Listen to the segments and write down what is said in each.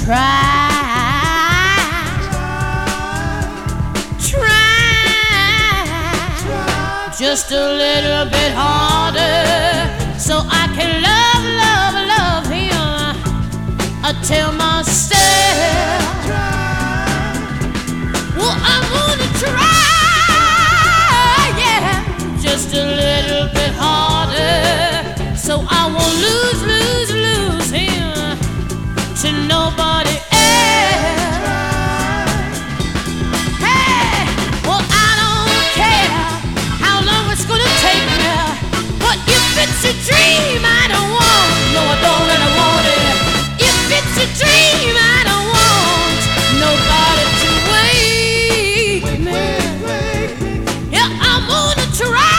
try just a little bit harder, so I can love him. I tell myself, well, I'm gonna try, yeah, just a little bit harder, so I won't lose him to nobody else. Hey, well, I don't care how long it's gonna take me, but if it's a dream I don't want, no, I don't really want it. If it's a dream I don't want nobody to wake me. Yeah, I'm gonna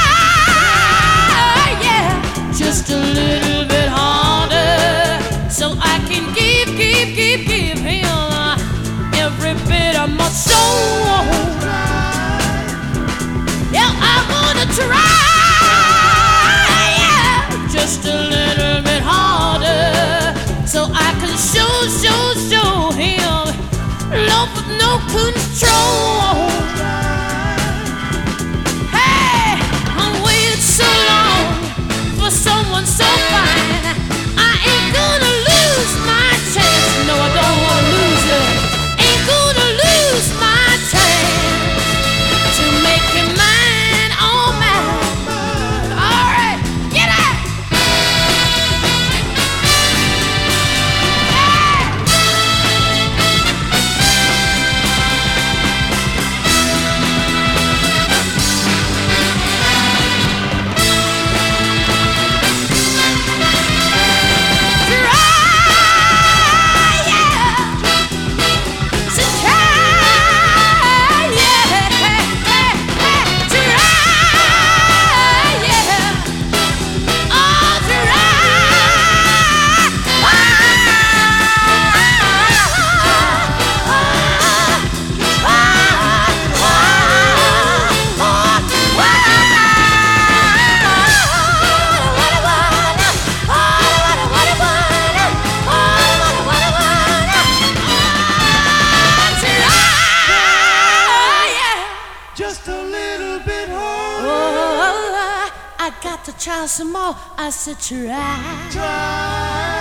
try, yeah, just a little bit harder, so I can give him every bit of my soul. Yeah, I'm gonna try, yeah, just a little bit harder, so I can show him love with no control. Hey, I'm waiting so long for someone so fine, I ain't gonna lose my chance. No, I don't wanna lose it. Ain't gonna lose my chance to make him mine, oh mine. All right, get out. Just a little bit harder. Oh, I got to try some more. I said try.